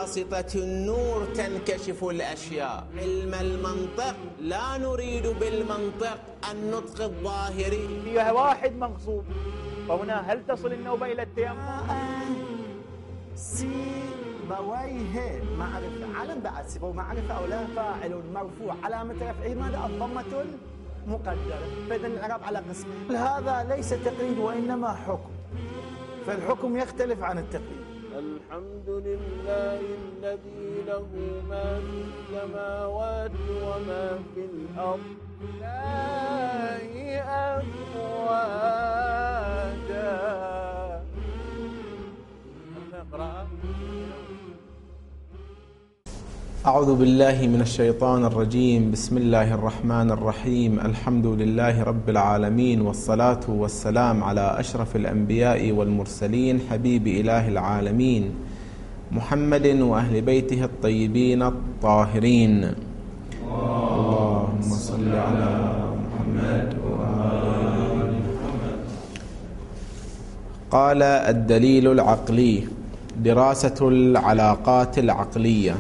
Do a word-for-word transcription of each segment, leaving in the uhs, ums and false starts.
بواسطة النور تنكشف الأشياء. علم المنطق لا نريد بالمنطق النطق الظاهري. فيها واحد مغصوب، فهنا هل تصل النوبة إلى التيمم؟ سيبويه معرفة، علم بعد سيبويه معرفة أو لا. فاعل مرفوع علامة رفعه ماذا؟ الضمة المقدرة. فإذا الإعراب على قسمين. هذا ليس تقليد وإنما حكم، فالحكم يختلف عن التقليد. الحمد لله الذي له ما في السماوات وما في الأرض لا أفواجا. نقرأ. أعوذ بالله من الشيطان الرجيم. بسم الله الرحمن الرحيم. الحمد لله رب العالمين، والصلاة والسلام على أشرف الأنبياء والمرسلين، حبيب إله العالمين محمد وأهل بيته الطيبين الطاهرين. اللهم صل على محمد وآل محمد. قال: الدليل العقلي، دراسة العلاقات العقلية.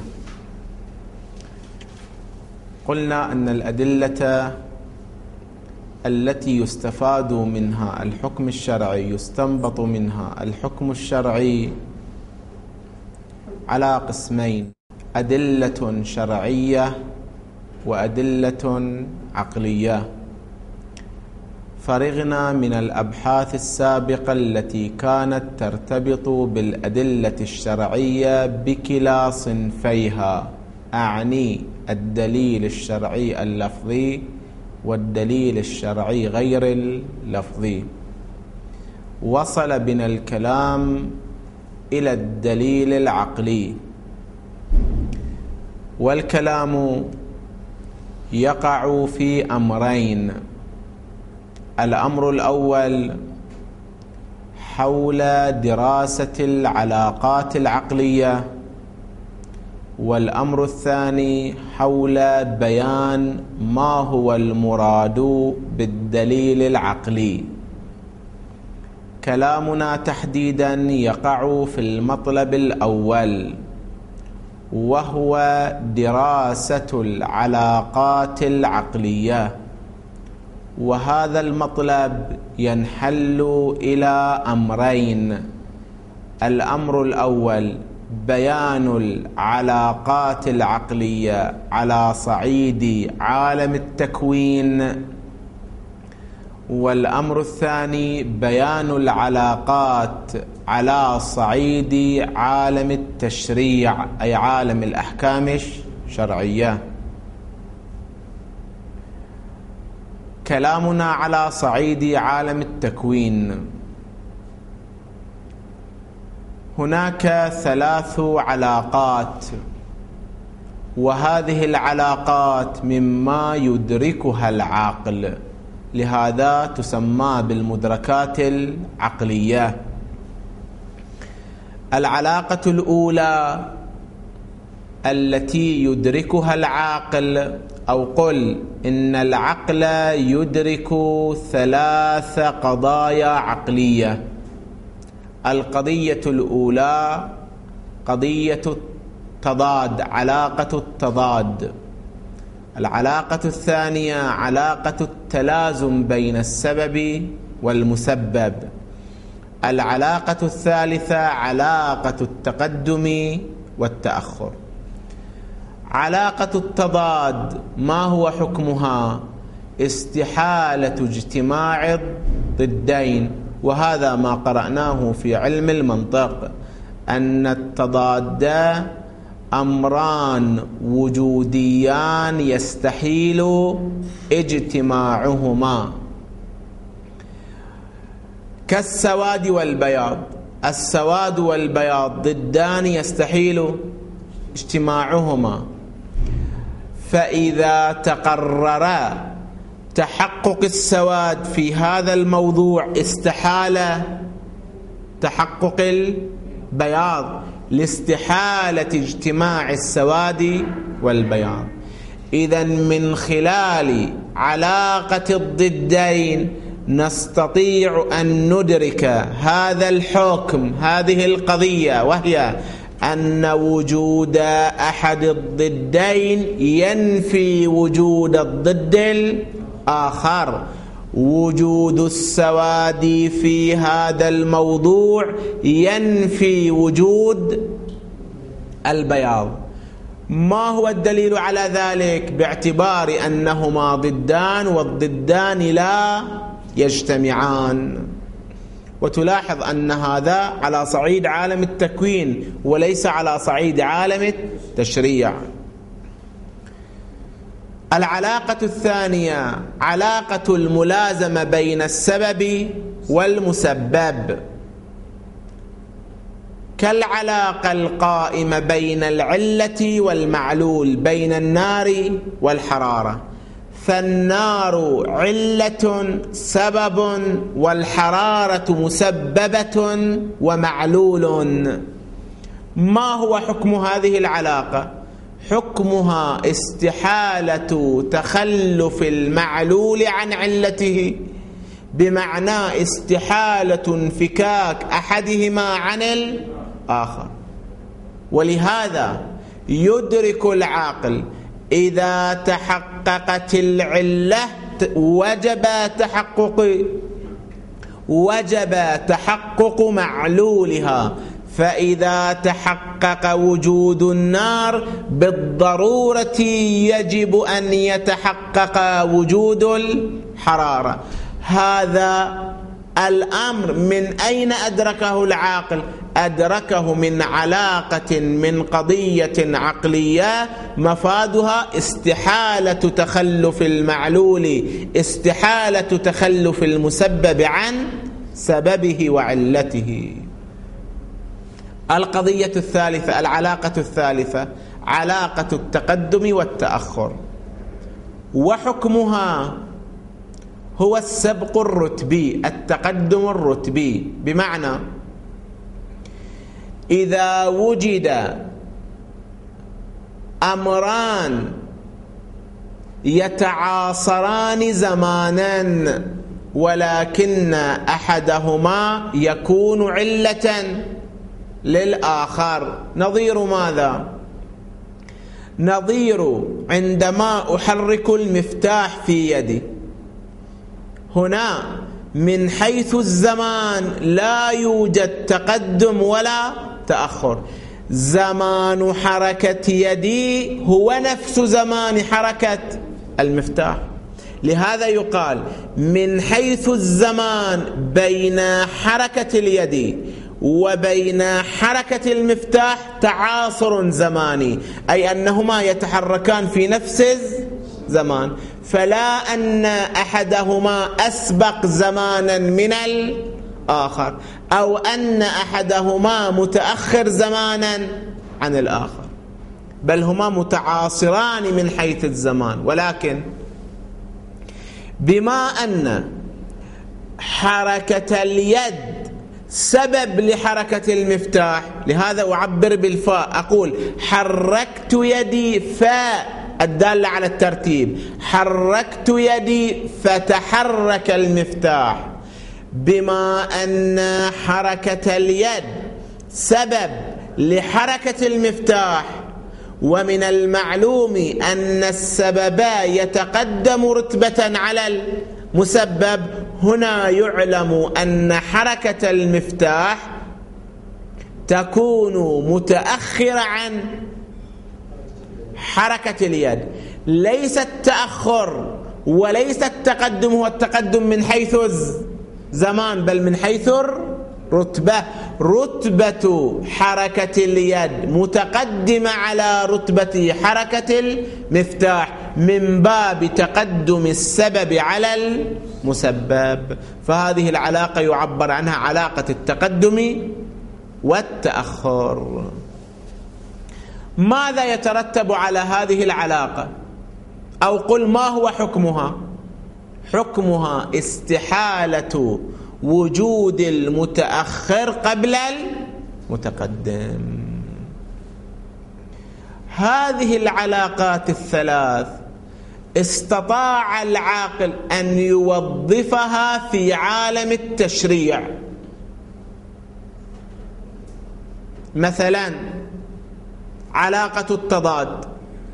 قلنا أن الأدلة التي يستفاد منها الحكم الشرعي، يستنبط منها الحكم الشرعي على قسمين: أدلة شرعية وأدلة عقلية. فرغنا من الأبحاث السابقة التي كانت ترتبط بالأدلة الشرعية بكلا صنفيها، أعني الدليل الشرعي اللفظي والدليل الشرعي غير اللفظي. وصل بنا الكلام إلى الدليل العقلي، والكلام يقع في أمرين: الأمر الأول حول دراسة العلاقات العقلية، والأمر الثاني حول بيان ما هو المراد بالدليل العقلي. كلامنا تحديدا يقع في المطلب الأول، وهو دراسة العلاقات العقلية. وهذا المطلب ينحل إلى أمرين: الأمر الأول بيان العلاقات العقلية على صعيد عالم التكوين، والأمر الثاني بيان العلاقات على صعيد عالم التشريع، أي عالم الأحكام الشرعية. كلامنا على صعيد عالم التكوين. هناك ثلاث علاقات، وهذه العلاقات مما يدركها العقل، لهذا تسمى بالمدركات العقلية. العلاقة الأولى التي يدركها العاقل، أو قل إن العقل يدرك ثلاث قضايا عقلية. القضية الأولى قضية التضاد، علاقة التضاد. العلاقة الثانية علاقة التلازم بين السبب والمسبب. العلاقة الثالثة علاقة التقدم والتأخر. علاقة التضاد ما هو حكمها؟ استحالة اجتماع الضدين، وهذا ما قرأناه في علم المنطق، أن التضاد أمران وجوديان يستحيل اجتماعهما، كالسواد والبياض. السواد والبياض ضدان يستحيل اجتماعهما، فإذا تقرر تحقق السواد في هذا الموضوع استحال تحقق البياض، لاستحالة اجتماع السواد والبياض. إذن من خلال علاقة الضدين نستطيع أن ندرك هذا الحكم، هذه القضية، وهي أن وجود أحد الضدين ينفي وجود الضد الآخر. وجود السواد في هذا الموضوع ينفي وجود البياض. ما هو الدليل على ذلك؟ باعتبار أنهما ضدان والضدان لا يجتمعان. وتلاحظ أن هذا على صعيد عالم التكوين وليس على صعيد عالم التشريع. العلاقة الثانية علاقة الملازمة بين السبب والمسبب، كالعلاقة القائمة بين العلة والمعلول، بين النار والحرارة. فالنار علة سبب والحرارة مسببة ومعلول. ما هو حكم هذه العلاقة؟ حكمها استحالة تخلف المعلول عن علته، بمعنى استحالة انفكاك أحدهما عن الآخر. ولهذا يدرك العاقل إذا تحققت العلة وجب تحقق وجب تحقق معلولها، فإذا تحقق وجود النار بالضرورة يجب أن يتحقق وجود الحرارة. هذا الأمر من أين أدركه العاقل؟ أدركه من علاقة، من قضية عقلية مفادها استحالة تخلف المعلول، استحالة تخلف المسبب عن سببه وعلته. القضية الثالثة، العلاقة الثالثة، علاقة التقدم والتأخر، وحكمها هو السبق الرتبي، التقدم الرتبي. بمعنى إذا وجد أمران يتعاصران زمانا ولكن أحدهما يكون علة للآخر، نظير ماذا؟ نظير عندما أحرك المفتاح في يدي، هنا من حيث الزمان لا يوجد تقدم ولا تأخر، زمان حركة يدي هو نفس زمان حركة المفتاح. لهذا يقال من حيث الزمان بين حركة اليد وبين حركة المفتاح تعاصر زماني، أي أنهما يتحركان في نفس الزمان، فلا أن أحدهما أسبق زمانا من الآخر أو أن أحدهما متأخر زمانا عن الآخر، بل هما متعاصران من حيث الزمان. ولكن بما أن حركة اليد سبب لحركة المفتاح، لهذا أعبر بالفاء، أقول حركت يدي فاء الدالة على الترتيب، حركت يدي فتحرك المفتاح. بما أن حركة اليد سبب لحركة المفتاح، ومن المعلوم أن السبب يتقدم رتبة على المسبب، هنا يعلم أن حركة المفتاح تكون متأخرة عن حركة اليد، ليس التأخر وليس التقدم هو التقدم من حيث الزمان بل من حيث الرتبة. رتبة حركة اليد متقدمة على رتبة حركة المفتاح من باب تقدم السبب على المسبب، فهذه العلاقة يعبر عنها علاقة التقدم والتأخر. ماذا يترتب على هذه العلاقة؟ أو قل ما هو حكمها؟ حكمها استحالة وجود المتأخر قبل المتقدم. هذه العلاقات الثلاث استطاع العاقل أن يوظفها في عالم التشريع. مثلا علاقة التضاد.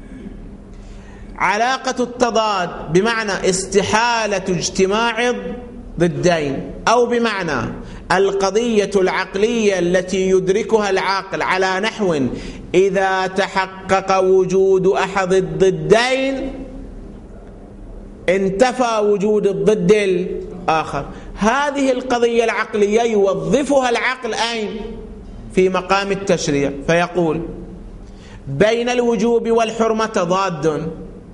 علاقة التضاد بمعنى استحالة اجتماع ضدين، أو بمعنى القضية العقلية التي يدركها العاقل على نحو إذا تحقق وجود أحد الضدين انتفى وجود الضد الآخر. هذه القضية العقلية يوظفها العقل أين؟ في مقام التشريع، فيقول بين الوجوب والحرمة تضاد،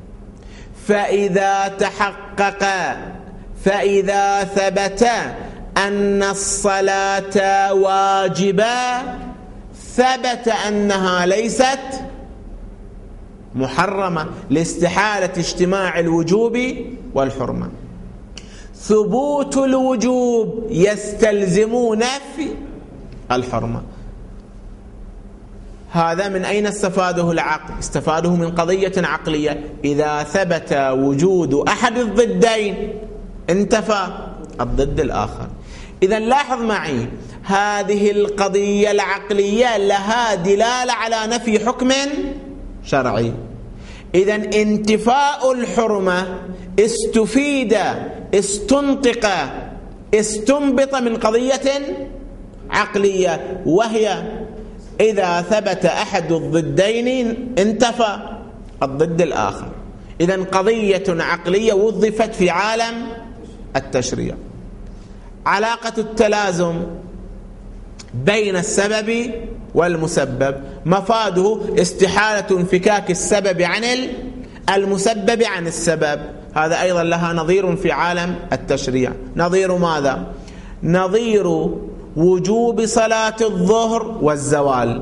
فإذا تحقق فإذا ثبت أن الصلاة واجبة ثبت أنها ليست محرمة لاستحالة اجتماع الوجوب والحرمة. ثبوت الوجوب يستلزم نفي الحرمة. هذا من أين استفاده العقل؟ استفاده من قضية عقلية، إذا ثبت وجود أحد الضدين انتفى الضد الآخر. إذا لاحظ معي هذه القضية العقلية لها دلالة على نفي حكم شرعي. إذا انتفاء الحرمة استفيد استنطق استنبط من قضية عقلية، وهي إذا ثبت أحد الضدين انتفى الضد الآخر. إذا قضية عقلية وظفت في عالم التشريع. علاقة التلازم بين السبب والمسبب مفاده استحالة انفكاك السبب عن المسبب عن السبب. هذا أيضا لها نظير في عالم التشريع. نظير ماذا؟ نظير وجوب صلاة الظهر والزوال.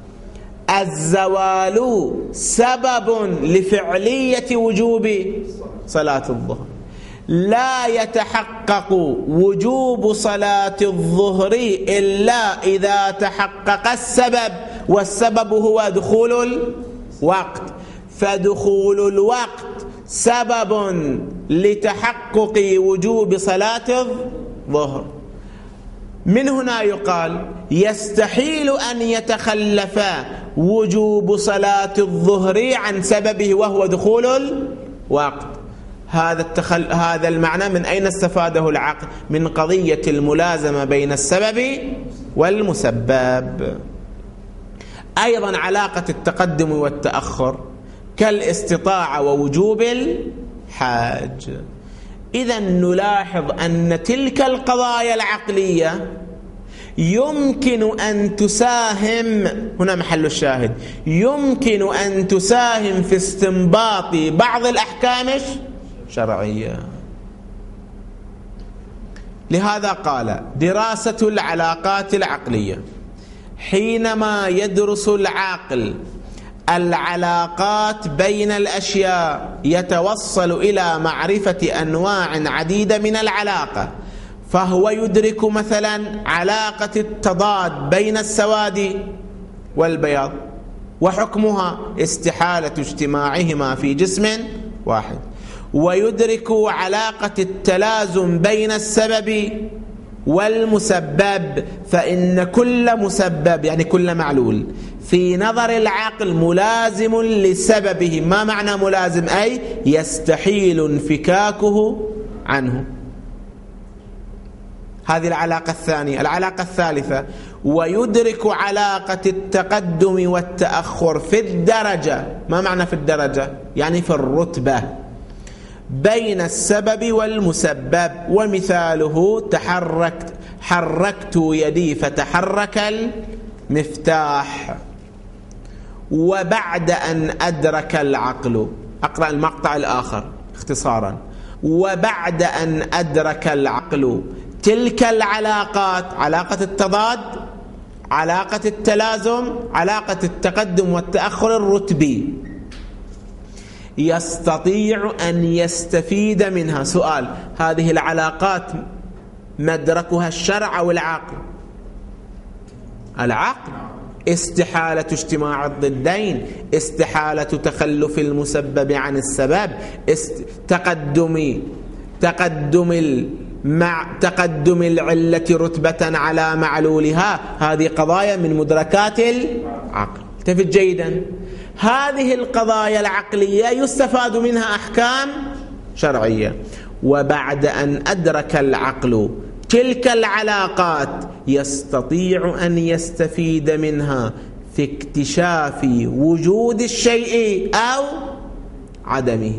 الزوال سبب لفعلية وجوب صلاة الظهر. لا يتحقق وجوب صلاة الظهر إلا إذا تحقق السبب، والسبب هو دخول الوقت، فدخول الوقت سبب لتحقق وجوب صلاة الظهر. من هنا يقال يستحيل أن يتخلف وجوب صلاة الظهر عن سببه وهو دخول الوقت. هذا التخل... هذا المعنى من أين استفاده العقل؟ من قضية الملازمة بين السبب والمسبب. أيضا علاقة التقدم والتأخر كالاستطاعة ووجوب الحاج. إذا نلاحظ أن تلك القضايا العقلية يمكن أن تساهم، هنا محل الشاهد، يمكن أن تساهم في استنباط بعض الأحكام الشرعية. لهذا قال دراسة العلاقات العقلية. حينما يدرس العاقل العلاقات بين الأشياء يتوصل إلى معرفة أنواع عديدة من العلاقة، فهو يدرك مثلا علاقة التضاد بين السواد والبياض وحكمها استحالة اجتماعهما في جسم واحد، ويدرك علاقة التلازم بين السبب والمسبب، فإن كل مسبب يعني كل معلول في نظر العقل ملازم لسببه. ما معنى ملازم؟ أي يستحيل انفكاكه عنه. هذه العلاقة الثانية. العلاقة الثالثة ويدرك علاقة التقدم والتأخر في الدرجة. ما معنى في الدرجة؟ يعني في الرتبة بين السبب والمسبب. ومثاله تحركت حركت يدي فتحرك المفتاح. وبعد أن أدرك العقل، أقرأ المقطع الآخر اختصارا، وبعد أن أدرك العقل تلك العلاقات، علاقة التضاد، علاقة التلازم، علاقة التقدم والتأخر الرتبي، يستطيع أن يستفيد منها. سؤال: هذه العلاقات مدركها الشرع أو العقل؟ العقل. استحالة اجتماع الضدين، استحالة تخلف المسبب عن السبب، است... تقدم تقدم مع تقدم العلة رتبة على معلولها. هذه قضايا من مدركات العقل. التفت جيدا. هذه القضايا العقلية يستفاد منها أحكام شرعية، وبعد أن أدرك العقل تلك العلاقات يستطيع أن يستفيد منها في اكتشاف وجود الشيء أو عدمه.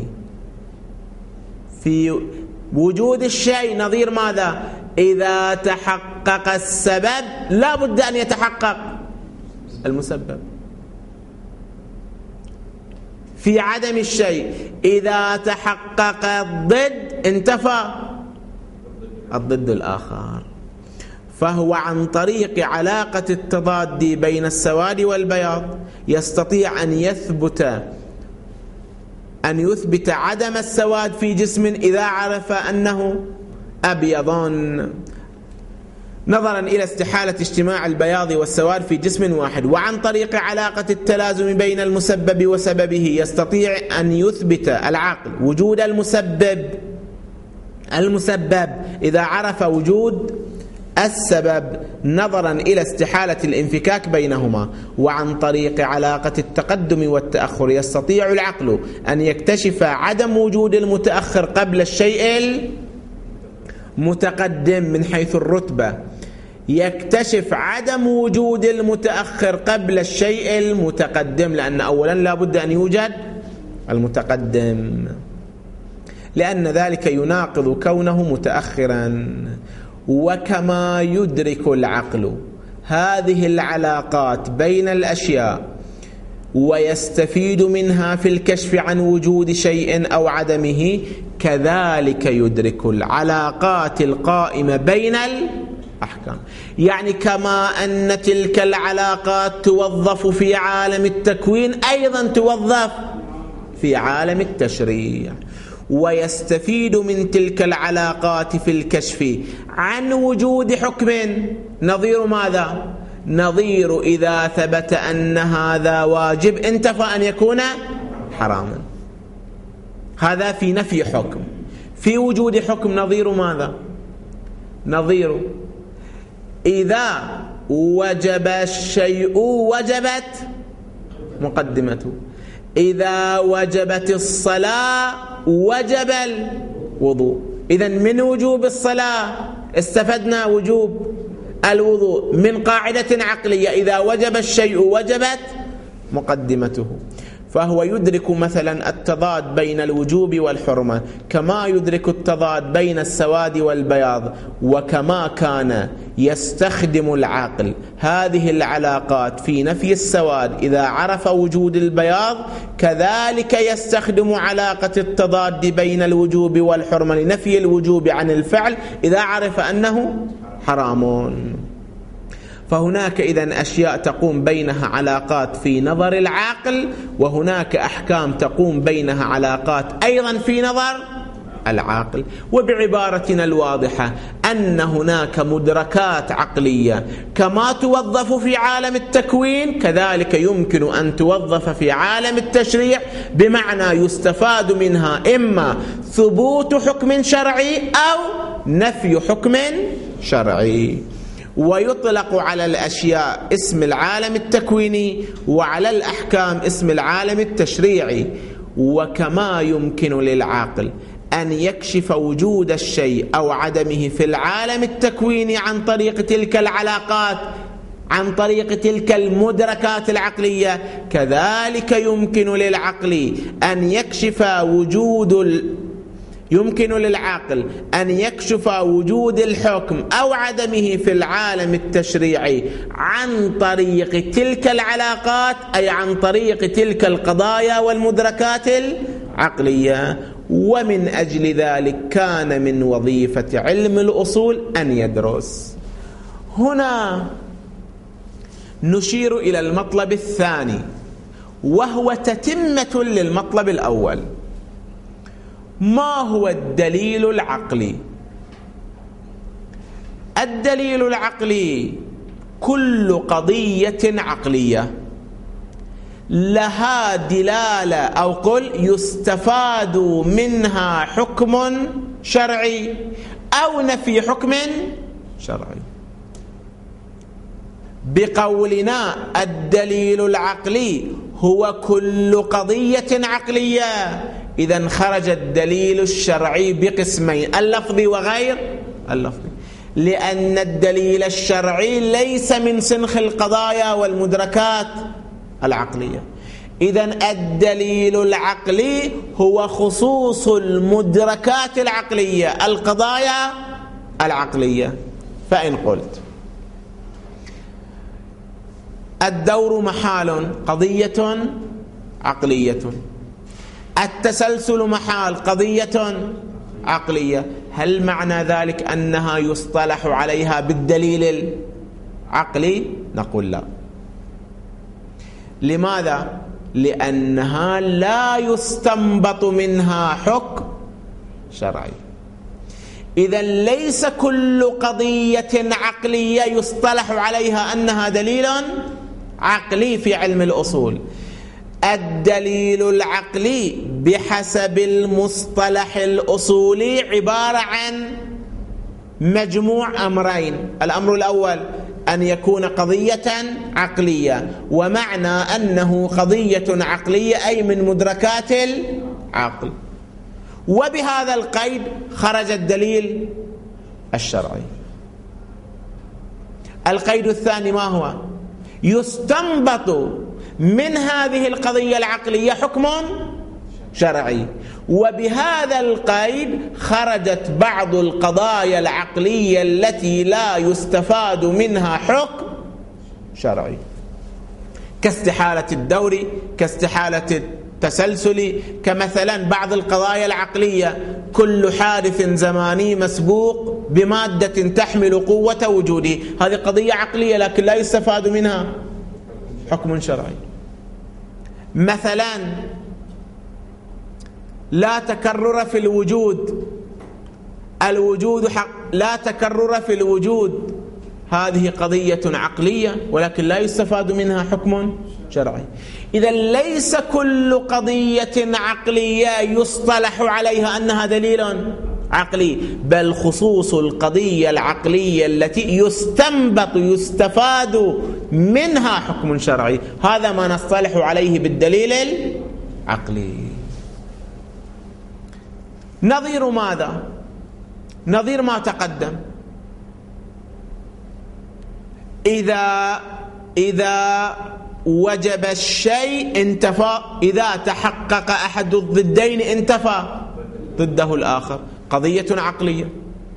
في وجود الشيء نظير ماذا؟ إذا تحقق السبب لا بد أن يتحقق المسبب. في عدم الشيء إذا تحقق الضد انتفى الضد الآخر. فهو عن طريق علاقة التضاد بين السواد والبياض يستطيع أن يثبت أن يثبت عدم السواد في جسم إذا عرف أنه أبيضان، نظرا إلى استحالة اجتماع البياض والسواد في جسم واحد. وعن طريق علاقة التلازم بين المسبب وسببه يستطيع أن يثبت العقل وجود المسبب المسبب إذا عرف وجود السبب، نظرا إلى استحالة الانفكاك بينهما. وعن طريق علاقة التقدم والتأخر يستطيع العقل أن يكتشف عدم وجود المتأخر قبل الشيء المتقدم من حيث الرتبة، يكتشف عدم وجود المتأخر قبل الشيء المتقدم، لأن أولا لا بد أن يوجد المتقدم، لأن ذلك يناقض كونه متأخرا. وكما يدرك العقل هذه العلاقات بين الأشياء ويستفيد منها في الكشف عن وجود شيء أو عدمه، كذلك يدرك العلاقات القائمة بين الأحكام. يعني كما أن تلك العلاقات توظف في عالم التكوين أيضا توظف في عالم التشريع، ويستفيد من تلك العلاقات في الكشف عن وجود حكم نظير ماذا؟ نظير إذا ثبت أن هذا واجب انتفى أن يكون حراما. هذا في نفي حكم. في وجود حكم نظير ماذا؟ نظير إذا وجب الشيء وجبت مقدمته، إذا وجبت الصلاة وجب الوضوء. إذن من وجوب الصلاة استفدنا وجوب الوضوء من قاعدة عقلية، إذا وجب الشيء وجبت مقدمته. فهو يدرك مثلا التضاد بين الوجوب والحرمة كما يدرك التضاد بين السواد والبياض. وكما كان يستخدم العقل هذه العلاقات في نفي السواد إذا عرف وجود البياض، كذلك يستخدم علاقة التضاد بين الوجوب والحرمة لنفي الوجوب عن الفعل إذا عرف أنه حرام. فهناك إذن أشياء تقوم بينها علاقات في نظر العقل، وهناك أحكام تقوم بينها علاقات أيضا في نظر العقل. وبعبارتنا الواضحة أن هناك مدركات عقلية كما توظف في عالم التكوين كذلك يمكن أن توظف في عالم التشريع، بمعنى يستفاد منها إما ثبوت حكم شرعي أو نفي حكم شرعي. ويطلق على الأشياء اسم العالم التكويني، وعلى الأحكام اسم العالم التشريعي. وكما يمكن للعاقل أن يكشف وجود الشيء أو عدمه في العالم التكويني عن طريق تلك العلاقات، عن طريق تلك المدركات العقلية، كذلك يمكن للعقل أن يكشف وجود ال... يمكن للعاقل أن يكشف وجود الحكم أو عدمه في العالم التشريعي عن طريق تلك العلاقات، أي عن طريق تلك القضايا والمدركات العقلية. ومن أجل ذلك كان من وظيفة علم الأصول أن يدرس. هنا نشير إلى المطلب الثاني، وهو تتمة للمطلب الأول. ما هو الدليل العقلي؟ الدليل العقلي كل قضية عقلية لها دلالة أو قل يستفاد منها حكم شرعي أو نفي حكم شرعي. بقولنا الدليل العقلي هو كل قضية عقلية، إذن خرج الدليل الشرعي بقسمين، اللفظي وغير اللفظي، لأن الدليل الشرعي ليس من سنخ القضايا والمدركات العقلية. إذن الدليل العقلي هو خصوص المدركات العقلية، القضايا العقلية. فإن قلت الدور محال قضية عقلية، التسلسل محال قضية عقلية، هل معنى ذلك أنها يصطلح عليها بالدليل العقلي؟ نقول لا. لماذا؟ لأنها لا يستنبط منها حكم شرعي. إذن ليس كل قضية عقلية يصطلح عليها أنها دليل عقلي في علم الأصول. الدليل العقلي بحسب المصطلح الأصولي عبارة عن مجموع أمرين. الأمر الأول أن يكون قضية عقلية، ومعنى أنه قضية عقلية أي من مدركات العقل، وبهذا القيد خرج الدليل الشرعي. القيد الثاني ما هو؟ يستنبط من هذه القضية العقلية حكم شرعي، وبهذا القيد خرجت بعض القضايا العقلية التي لا يستفاد منها حكم شرعي، كاستحالة الدور، كاستحالة التسلسل، كمثلا بعض القضايا العقلية كل حادث زماني مسبوق بمادة تحمل قوة وجوده، هذه قضية عقلية لكن لا يستفاد منها حكم شرعي. مثلا لا تكرر في الوجود، الوجود حق، لا تكرر في الوجود، هذه قضية عقلية ولكن لا يستفاد منها حكم شرعي. إذا ليس كل قضية عقلية يصطلح عليها أنها دليل عقلي، بل خصوص القضية العقلية التي يستنبط يستفاد منها حكم شرعي، هذا ما نصطلح عليه بالدليل العقلي. نظير ماذا؟ نظير ما تقدم. إذا إذا وجب الشيء انتفى، إذا تحقق أحد الضدين انتفى ضده الآخر، قضية عقلية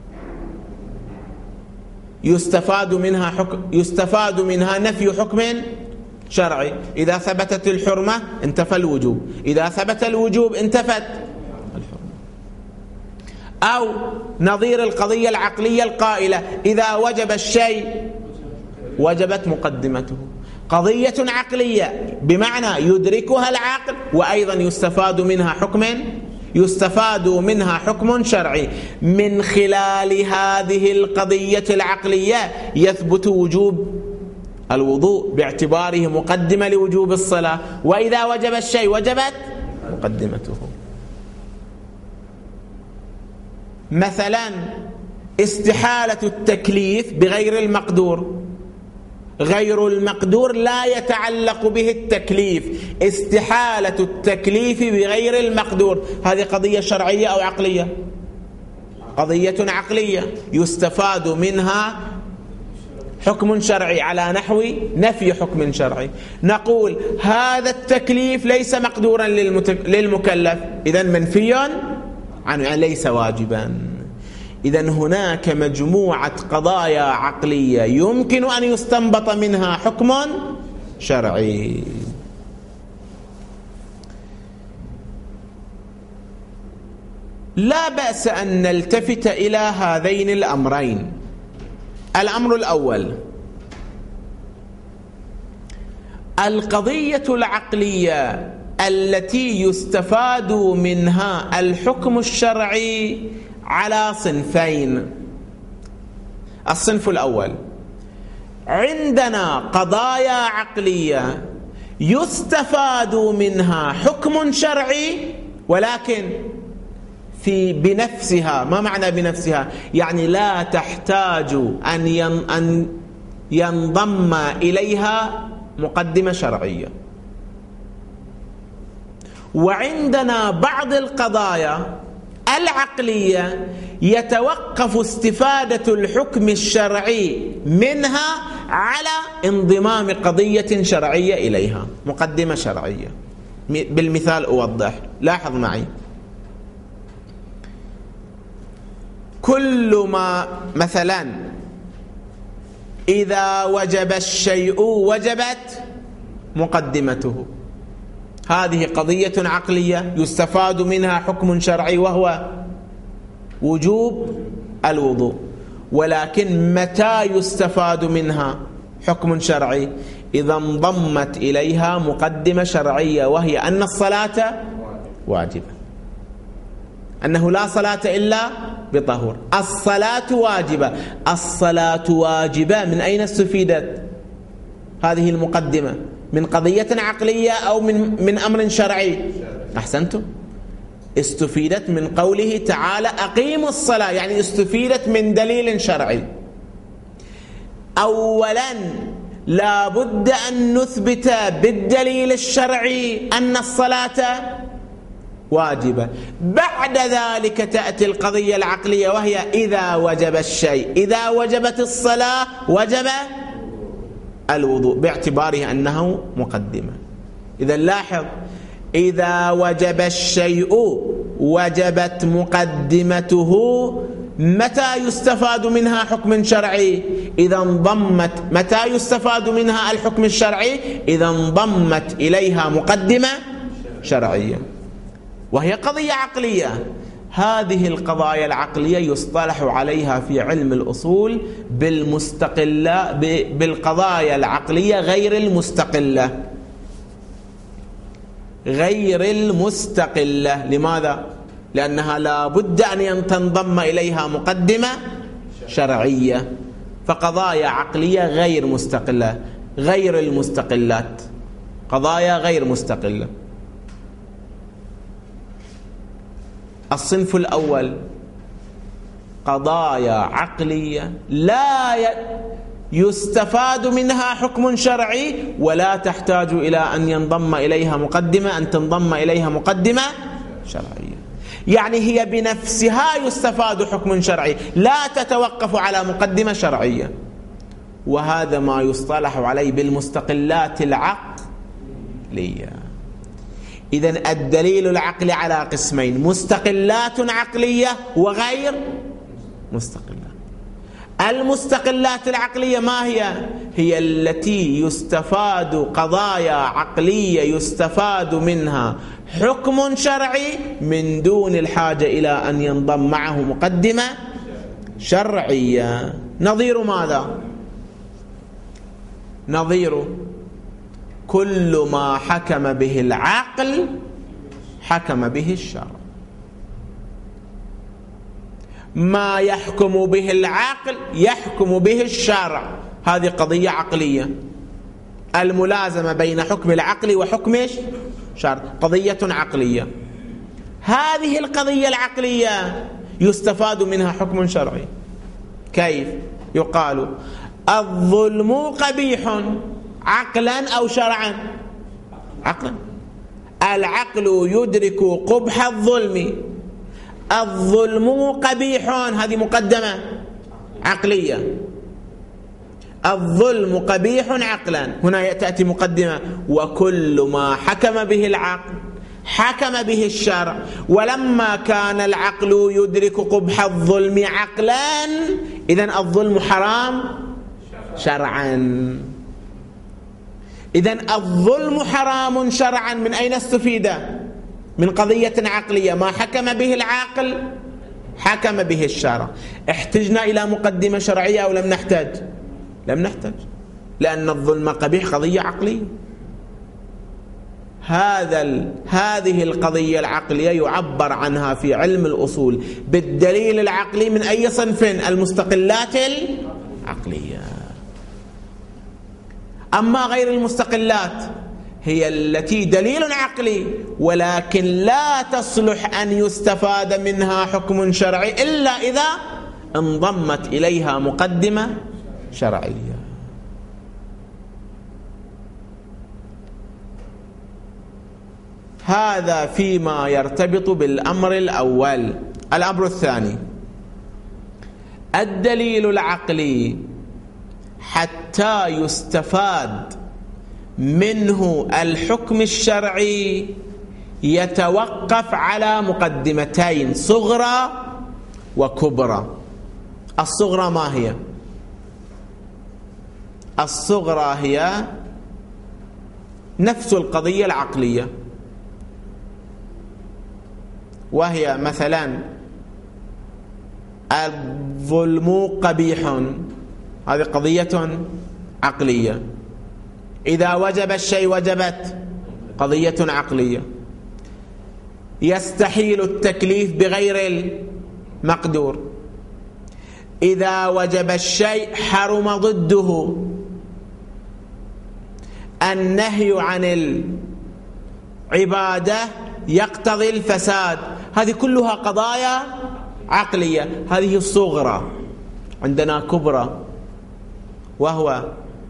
يستفاد منها حكم، يستفاد منها نفي حكم شرعي. إذا ثبتت الحرمة انتفى الوجوب، إذا ثبت الوجوب انتفت الحرمة. أو نظير القضية العقلية القائلة إذا وجب الشيء وجبت مقدمته، قضية عقلية بمعنى يدركها العقل، وأيضا يستفاد منها حكم يستفاد منها حكم شرعي. من خلال هذه القضية العقلية يثبت وجوب الوضوء باعتباره مقدمة لوجوب الصلاة، وإذا وجب الشيء وجبت مقدمته. مثلا استحالة التكليف بغير المقدور، غير المقدور لا يتعلق به التكليف، استحالة التكليف بغير المقدور، هذه قضية شرعية أو عقلية؟ قضية عقلية يستفاد منها حكم شرعي على نحو نفي حكم شرعي. نقول هذا التكليف ليس مقدورا للمكلف، إذن منفي عنه، يعني ليس واجبا. إذن هناك مجموعة قضايا عقلية يمكن أن يستنبط منها حكم شرعي. لا بأس أن نلتفت إلى هذين الأمرين. الأمر الأول، القضية العقلية التي يستفاد منها الحكم الشرعي على صنفين. الصنف الأول، عندنا قضايا عقلية يستفاد منها حكم شرعي ولكن في بنفسها. ما معنى بنفسها؟ يعني لا تحتاج أن ين أن ينضم إليها مقدمة شرعية. وعندنا بعض القضايا العقلية يتوقف استفادة الحكم الشرعي منها على انضمام قضية شرعية إليها، مقدمة شرعية. بالمثال أوضح، لاحظ معي. كل ما مثلا إذا وجب الشيء وجبت مقدمته، هذه قضية عقلية يستفاد منها حكم شرعي وهو وجوب الوضوء. ولكن متى يستفاد منها حكم شرعي؟ إذا انضمت إليها مقدمة شرعية، وهي أن الصلاة واجبة، أنه لا صلاة إلا بطهور. الصلاة واجبة، الصلاة واجبة من أين استفيدت هذه المقدمة؟ من قضية عقلية أو من من أمر شرعي؟ أحسنتم، استفيدت من قوله تعالى أقيموا الصلاة، يعني استفيدت من دليل شرعي. أولا لا بد أن نثبت بالدليل الشرعي أن الصلاة واجبة، بعد ذلك تأتي القضية العقلية وهي إذا وجب الشيء، إذا وجبت الصلاة وجب الوضوء باعتباره أنه مقدمة. إذا لاحظ، إذا وجب الشيء وجبت مقدمته. متى يستفاد منها حكم شرعي؟ إذا انضمت. متى يستفاد منها الحكم الشرعي؟ إذا انضمت إليها مقدمة شرعية، وهي قضية عقلية. هذه القضايا العقلية يصطلح عليها في علم الأصول بالمستقلة، بالقضايا العقلية غير المستقلة، غير المستقلة. لماذا؟ لأنها لا بد أن تنضم إليها مقدمة شرعية. فقضايا عقلية غير مستقلة، غير المستقلات، قضايا غير مستقلة. الصنف الأول قضايا عقلية لا يستفاد منها حكم شرعي ولا تحتاج إلى أن ينضم إليها مقدمة، أن تنضم إليها مقدمة شرعية. يعني هي بنفسها يستفاد حكم شرعي، لا تتوقف على مقدمة شرعية. وهذا ما يصطلح عليه بالمستقلات العقلية. إذن الدليل العقلي على قسمين: مستقلات عقلية وغير مستقلات. المستقلات العقلية ما هي؟ هي التي يستفاد قضايا عقلية يستفاد منها حكم شرعي من دون الحاجة إلى أن ينضم معه مقدمة شرعية. نظير ماذا؟ نظير كل ما حكم به العقل حكم به الشرع. ما يحكم به العقل يحكم به الشرع. هذه قضية عقلية، الملازمة بين حكم العقل وحكم الشرع قضية عقلية. هذه القضية العقلية يستفاد منها حكم شرعي. كيف؟ يقال الظلم قبيح عقلا أو شرعا؟ عقلا. العقل يدرك قبح الظلم. الظلم قبيح، هذه مقدمة عقلية. الظلم قبيح عقلا، هنا تأتي مقدمة: وكل ما حكم به العقل حكم به الشرع. ولما كان العقل يدرك قبح الظلم عقلا، إذن الظلم حرام شرعا. إذن الظلم حرام شرعا. من أين استفيد؟ من قضية عقلية، ما حكم به العاقل حكم به الشرع. احتجنا إلى مقدمة شرعية أو لم نحتاج؟ لم نحتاج، لأن الظلم قبيح قضية عقلية. هذا ال... هذه القضية العقلية يعبر عنها في علم الأصول بالدليل العقلي من أي صنف؟ المستقلات العقلية. أما غير المستقلات هي التي دليل عقلي ولكن لا تصلح أن يستفاد منها حكم شرعي إلا إذا انضمت إليها مقدمة شرعية. هذا فيما يرتبط بالأمر الأول. الأمر الثاني: الدليل العقلي حتى يستفاد منه الحكم الشرعي يتوقف على مقدمتين: صغرى وكبرى. الصغرى ما هي؟ الصغرى هي نفس القضية العقلية، وهي مثلا الظلم قبيح، هذه قضية عقلية. إذا وجب الشيء وجبت، قضية عقلية. يستحيل التكليف بغير المقدور. إذا وجب الشيء حرم ضده. النهي عن العبادة يقتضي الفساد. هذه كلها قضايا عقلية، هذه الصغرى. عندنا كبرى، وهو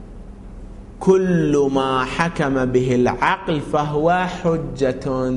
كل ما حكم به العقل فهو حجة.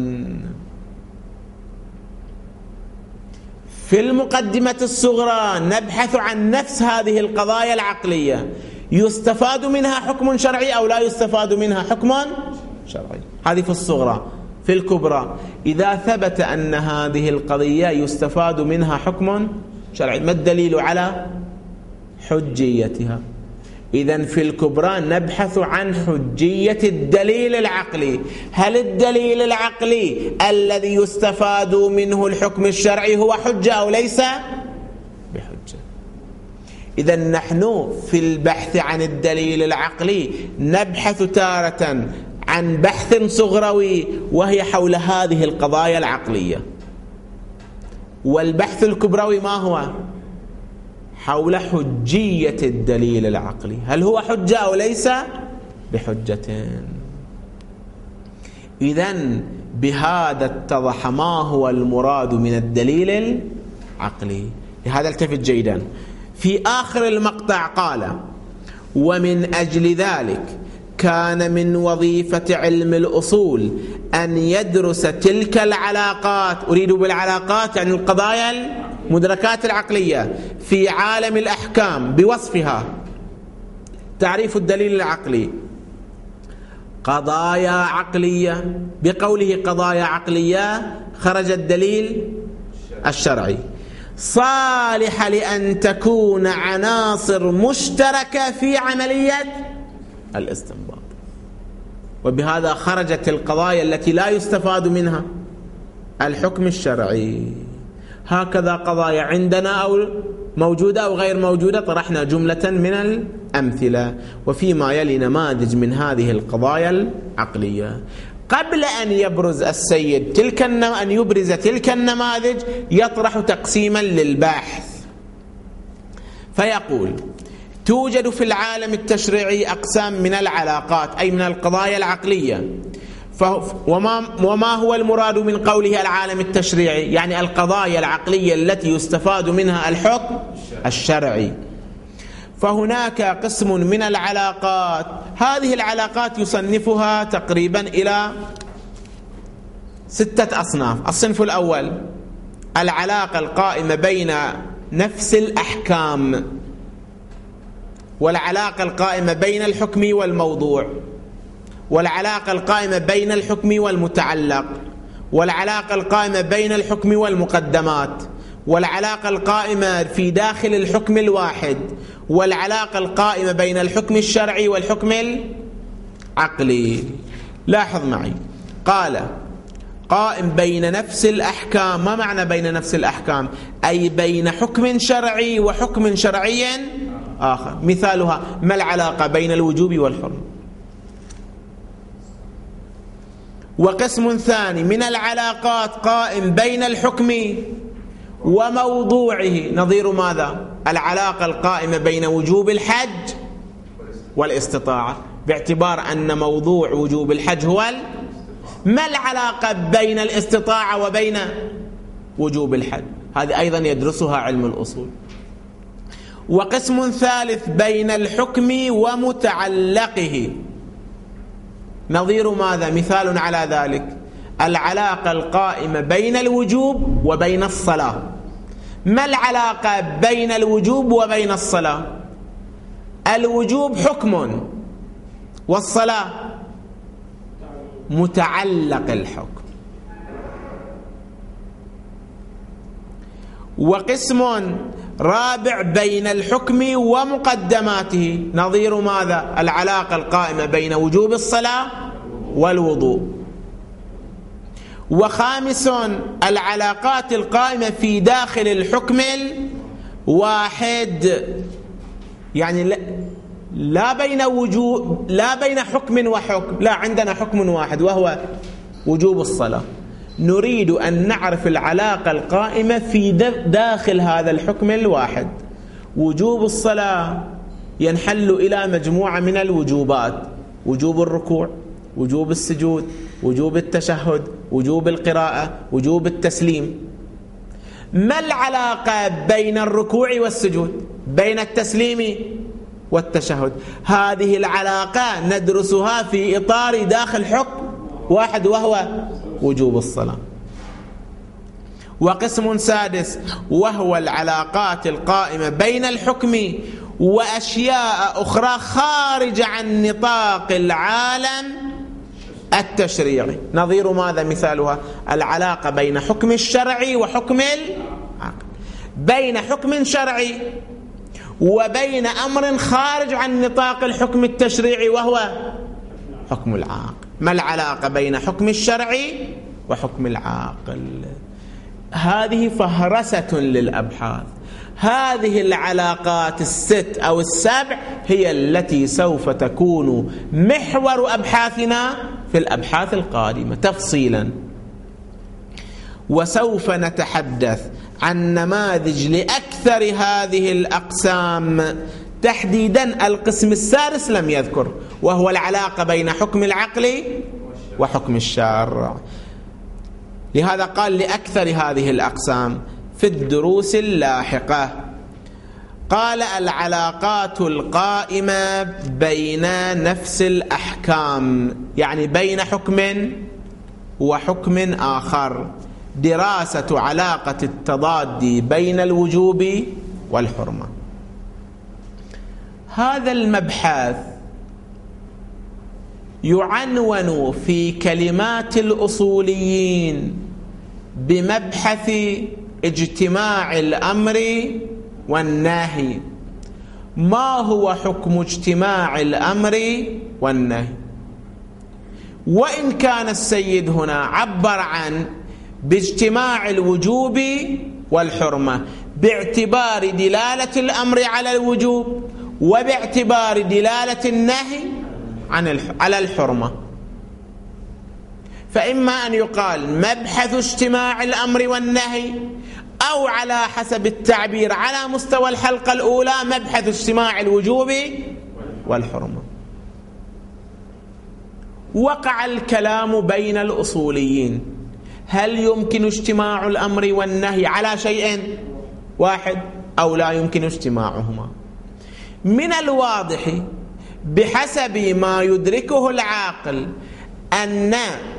في المقدمة الصغرى نبحث عن نفس هذه القضايا العقلية، يستفاد منها حكم شرعي أو لا يستفاد منها حكم شرعي. هذه في الصغرى. في الكبرى إذا ثبت أن هذه القضية يستفاد منها حكم شرعي، ما الدليل على حجيتها؟ إذن في الكبرى نبحث عن حجية الدليل العقلي. هل الدليل العقلي الذي يستفاد منه الحكم الشرعي هو حجة أو ليس بحجة؟ إذن نحن في البحث عن الدليل العقلي نبحث تارة عن بحث صغروي، وهي حول هذه القضايا العقلية. والبحث الكبروي ما هو؟ حول حجية الدليل العقلي، هل هو حجة أو ليس بحجة؟ إذن بهذا اتضح ما هو المراد من الدليل العقلي. لهذا التفت جيدا. في آخر المقطع قال: ومن أجل ذلك كان من وظيفة علم الأصول أن يدرس تلك العلاقات، أريد بالعلاقات يعني القضايا المدركات العقلية، في عالم الأحكام بوصفها. تعريف الدليل العقلي: قضايا عقلية. بقوله قضايا عقلية خرج الدليل الشرعي، صالحة لأن تكون عناصر مشتركة في عملية الاستنباط. وبهذا خرجت القضايا التي لا يستفاد منها الحكم الشرعي. هكذا قضايا عندنا أو موجودة أو غير موجودة، طرحنا جملة من الأمثلة، وفيما يلي نماذج من هذه القضايا العقلية. قبل أن يبرز السيد تلك النم... أن يبرز تلك النماذج يطرح تقسيما للباحث، فيقول: توجد في العالم التشريعي أقسام من العلاقات، أي من القضايا العقلية. وما, وما هو المراد من قوله العالم التشريعي؟ يعني القضايا العقلية التي يستفاد منها الحكم الشرعي. فهناك قسم من العلاقات، هذه العلاقات يصنفها تقريبا إلى ستة أصناف. الصنف الأول العلاقة القائمة بين نفس الأحكام، والعلاقة القائمة بين الحكم والموضوع، والعلاقة القائمة بين الحكم والمتعلق، والعلاقة القائمة بين الحكم والمقدمات، والعلاقة القائمة في داخل الحكم الواحد، والعلاقة القائمة بين الحكم الشرعي والحكم العقلي. لاحظ معي، قال قائم بين نفس الأحكام. ما معنى بين نفس الأحكام؟ أي بين حكم شرعي وحكم شرعي آخر. مثالها: ما العلاقة بين الوجوب والحرمة؟ وقسم ثاني من العلاقات قائم بين الحكم وموضوعه، نظير ماذا؟ العلاقة القائمة بين وجوب الحج والاستطاعة، باعتبار أن موضوع وجوب الحج هو ال... ما العلاقة بين الاستطاعة وبين وجوب الحج؟ هذه أيضا يدرسها علم الأصول. وقسم ثالث بين الحكم ومتعلقه، نظير ماذا؟ مثال على ذلك: العلاقة القائمة بين الوجوب وبين الصلاة. ما العلاقة بين الوجوب وبين الصلاة؟ الوجوب حكم والصلاة متعلق الحكم. وقسم رابع بين الحكم ومقدماته، نظير ماذا؟ العلاقة القائمة بين وجوب الصلاة والوضوء. وخامس العلاقات القائمة في داخل الحكم الواحد، يعني لا بين وجوب لا بين حكم وحكم، لا، عندنا حكم واحد وهو وجوب الصلاة، نريد أن نعرف العلاقة القائمة في داخل هذا الحكم الواحد. وجوب الصلاة ينحل إلى مجموعة من الوجوبات: وجوب الركوع، وجوب السجود، وجوب التشهد، وجوب القراءة، وجوب التسليم. ما العلاقة بين الركوع والسجود، بين التسليم والتشهد؟ هذه العلاقة ندرسها في إطار داخل حكم واحد وهو وجوب الصلاة. وقسم سادس وهو العلاقات القائمة بين الحكم وأشياء أخرى خارج عن نطاق العالم التشريعي، نظير ماذا؟ مثالها العلاقة بين حكم الشرعي وحكم العقل، بين حكم شرعي وبين أمر خارج عن نطاق الحكم التشريعي وهو حكم العاقل. ما العلاقة بين حكم الشرعي وحكم العاقل؟ هذه فهرسة للأبحاث. هذه العلاقات الست أو السبع هي التي سوف تكون محور أبحاثنا في الأبحاث القادمة تفصيلا. وسوف نتحدث عن نماذج لأكثر هذه الأقسام، تحديدا القسم السادس لم يذكر، وهو العلاقة بين حكم العقل وحكم الشرع. لهذا قال لأكثر هذه الأقسام في الدروس اللاحقة. قال العلاقات القائمة بين نفس الأحكام، يعني بين حكم وحكم آخر، دراسة علاقة التضاد بين الوجوب والحرمة. هذا المبحث يعنون في كلمات الأصوليين بمبحث اجتماع الأمر والنهي. ما هو حكم اجتماع الأمر والنهي؟ وإن كان السيد هنا عبر عن باجتماع الوجوب والحرمة باعتبار دلالة الأمر على الوجوب وباعتبار دلالة النهي عن على الحرمة، فإما أن يقال مبحث اجتماع الأمر والنهي، أو على حسب التعبير على مستوى الحلقة الأولى مبحث اجتماع الوجوب والحرمة. وقع الكلام بين الأصوليين: هل يمكن اجتماع الأمر والنهي على شيء واحد أو لا يمكن اجتماعهما؟ من الواضح بحسب ما يدركه العاقل أن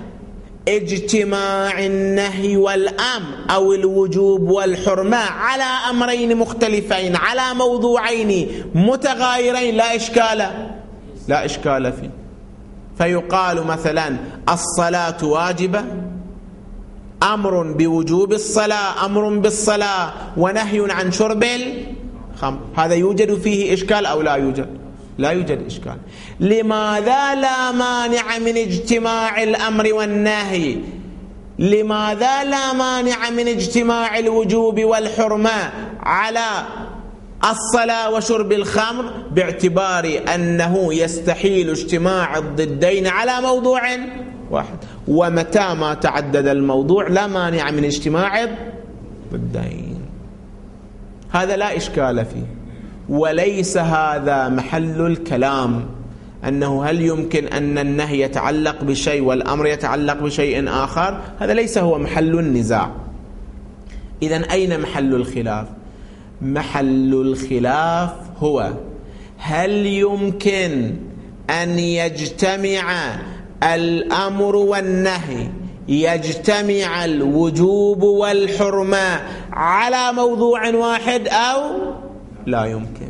اجتماع النهي والأمر أو الوجوب والحرمة على أمرين مختلفين، على موضوعين متغايرين، لا إشكال لا إشكال فيه. فيقال مثلا الصلاة واجبة، أمر بوجوب الصلاة، أمر بالصلاة، ونهي عن شرب الخمر، هذا يوجد فيه إشكال أو لا يوجد؟ لا يوجد إشكال. لماذا لا مانع من اجتماع الأمر والنهي؟ لماذا لا مانع من اجتماع الوجوب والحرمة على الصلاة وشرب الخمر؟ باعتبار أنه يستحيل اجتماع الضدين على موضوع واحد، ومتى ما تعدد الموضوع لا مانع من اجتماع الضدين. هذا لا إشكال فيه. وليس هذا محل الكلام أنه هل يمكن أن النهي يتعلق بشيء والأمر يتعلق بشيء آخر، هذا ليس هو محل النزاع. إذن أين محل الخلاف؟ محل الخلاف هو هل يمكن أن يجتمع الأمر والنهي، يجتمع الوجوب والحرمة على موضوع واحد أو لا يمكن.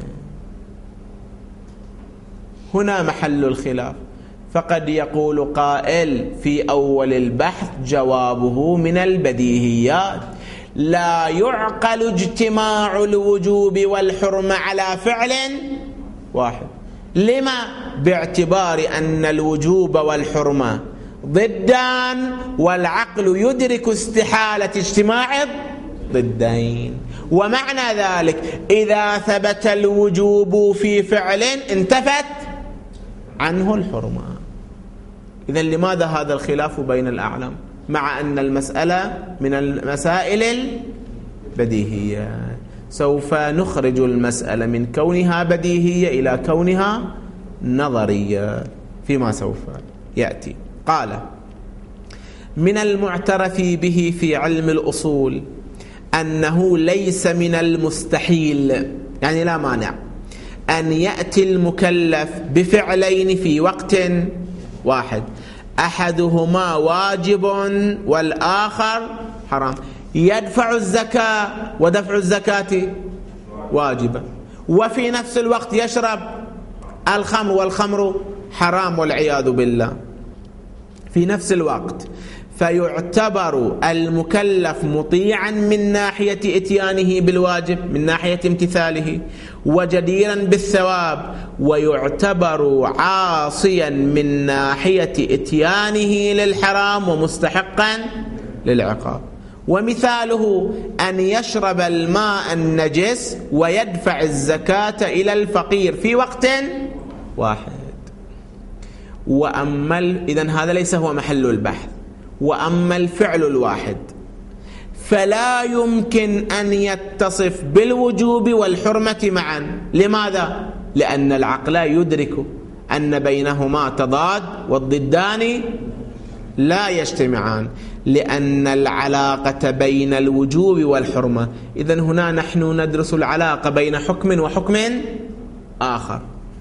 هنا محل الخلاف. فقد يقول قائل في أول البحث جوابه من البديهيات: لا يعقل اجتماع الوجوب والحرمة على فعل واحد. لما؟ باعتبار أن الوجوب والحرمة ضدان، والعقل يدرك استحالة اجتماع ضدين. ومعنى ذلك إذا ثبت الوجوب في فعل انتفت عنه الحرمة. إذن لماذا هذا الخلاف بين الأعلام مع أن المسألة من المسائل البديهية؟ سوف نخرج المسألة من كونها بديهية إلى كونها نظرية فيما سوف يأتي. قال: من المعترف به في علم الأصول أنه ليس من المستحيل، يعني لا مانع، أن يأتي المكلف بفعلين في وقت واحد، أحدهما واجب والآخر حرام. يدفع الزكاة ودفع الزكاة واجبة، وفي نفس الوقت يشرب الخمر والخمر حرام والعياذ بالله في نفس الوقت. فيعتبر المكلف مطيعا من ناحية اتيانه بالواجب، من ناحية امتثاله، وجديرا بالثواب، ويعتبر عاصيا من ناحية اتيانه للحرام ومستحقا للعقاب. ومثاله أن يشرب الماء النجس ويدفع الزكاة إلى الفقير في وقت واحد. وأما إذن هذا ليس هو محل البحث. وأما الفعل الواحد فلا يمكن أن يتصف بالوجوب والحرمة معا. لماذا؟ لأن العقل يدرك أن بينهما تضاد والضدان لا يجتمعان، لأن العلاقة بين الوجوب والحرمة. إذن هنا نحن ندرس العلاقة بين حكم وحكم آخر،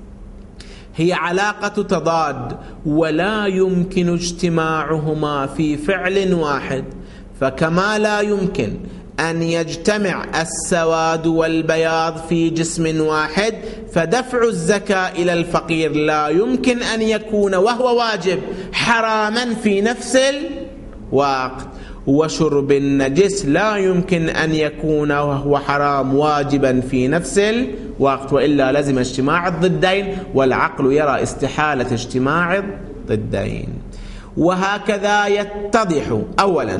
هي علاقة تضاد ولا يمكن اجتماعهما في فعل واحد. فكما لا يمكن أن يجتمع السواد والبياض في جسم واحد، فدفع الزكاة إلى الفقير لا يمكن أن يكون وهو واجب حراما في نفس الوقت، وشرب النجس لا يمكن أن يكون وهو حرام واجبا في نفس الوقت، وإلا لزم اجتماع الضدين، والعقل يرى استحالة اجتماع الضدين. وهكذا يتضح أولا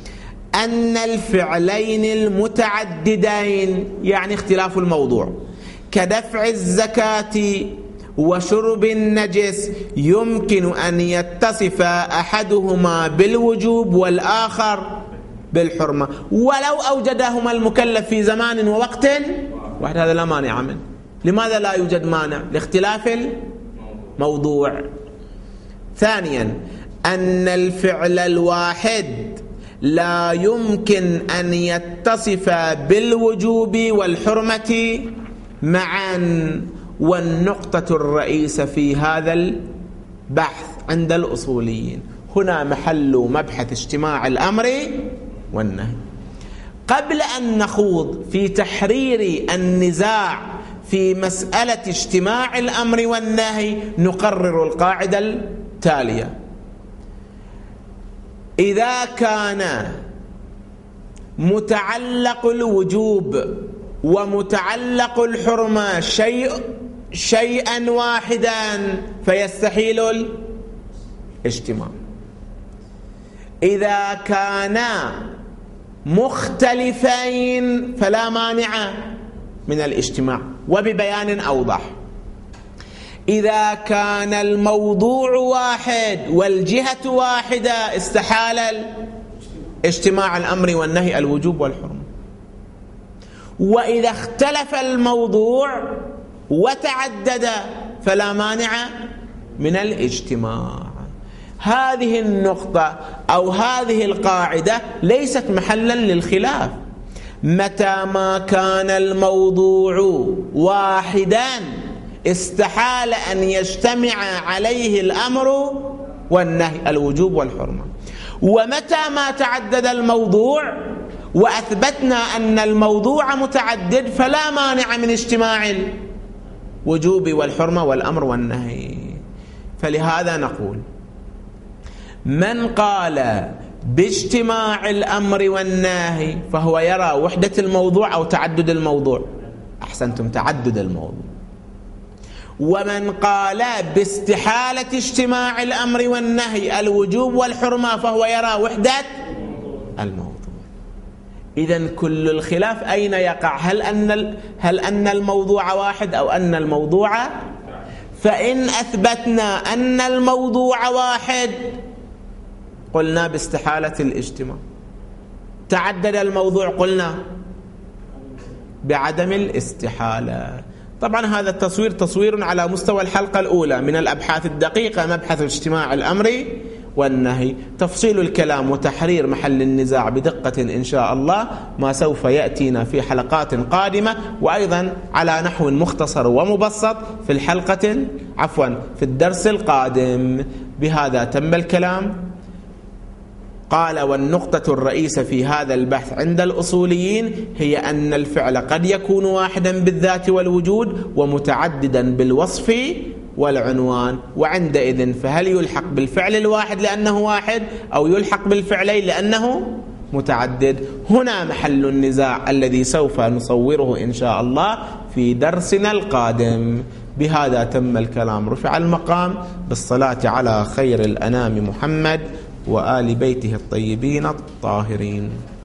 أن الفعلين المتعددين، يعني اختلاف الموضوع، كدفع الزكاة وشرب النجس، يمكن أن يتصف أحدهما بالوجوب والآخر بالحرمة، ولو أوجدهما المكلف في زمان ووقت واحد، هذا لا مانع منه. لماذا لا يوجد مانع؟ لاختلاف الموضوع. ثانيا أن الفعل الواحد لا يمكن أن يتصف بالوجوب والحرمة معا. والنقطة الرئيسة في هذا البحث عند الأصوليين، هنا محل مبحث اجتماع الأمر والنهي. قبل أن نخوض في تحرير النزاع في مسألة اجتماع الأمر والنهي، نقرر القاعدة التالية: إذا كان متعلق الوجوب ومتعلق الحرمة شيء شيئا واحدا فيستحيل الاجتماع. إذا كانا مختلفين فلا مانع من الاجتماع، وببيان أوضح. إذا كان الموضوع واحد والجهة واحدة استحال اجتماع الأمر والنهي، الوجوب والحرمة. وإذا اختلف الموضوع وتعدد فلا مانع من الاجتماع. هذه النقطة أو هذه القاعدة ليست محلا للخلاف. متى ما كان الموضوع واحدا استحال أن يجتمع عليه الأمر والنهي، الوجوب والحرمة. ومتى ما تعدد الموضوع وأثبتنا أن الموضوع متعدد فلا مانع من اجتماع الوجوب والحرمة والأمر والنهي. فلهذا نقول من قال باجتماع الأمر والنهي فهو يرى وحدة الموضوع أو تعدد الموضوع. أحسنتم، تعدد الموضوع. ومن قال باستحالة اجتماع الأمر والنهي الوجوب والحرمة فهو يرى وحدة الموضوع. إذن كل الخلاف أين يقع؟ هل أن هل أن الموضوع واحد أو أن الموضوع؟ فإن أثبتنا أن الموضوع واحد قلنا باستحالة الاجتماع. تعدد الموضوع قلنا بعدم الاستحالة. طبعا هذا التصوير تصوير على مستوى الحلقة الأولى من الأبحاث الدقيقة، مبحث اجتماع الأمر والنهي. تفصيل الكلام وتحرير محل النزاع بدقة إن شاء الله ما سوف يأتينا في حلقات قادمة، وأيضا على نحو مختصر ومبسط في الحلقة عفوا في الدرس القادم. بهذا تم الكلام. قال والنقطة الرئيسة في هذا البحث عند الأصوليين هي أن الفعل قد يكون واحدا بالذات والوجود ومتعددا بالوصف والعنوان، وعندئذ فهل يلحق بالفعل الواحد لأنه واحد أو يلحق بالفعلين لأنه متعدد؟ هنا محل النزاع الذي سوف نصوره إن شاء الله في درسنا القادم. بهذا تم الكلام. رفع المقام بالصلاة على خير الأنام محمد وآل بيته الطيبين الطاهرين.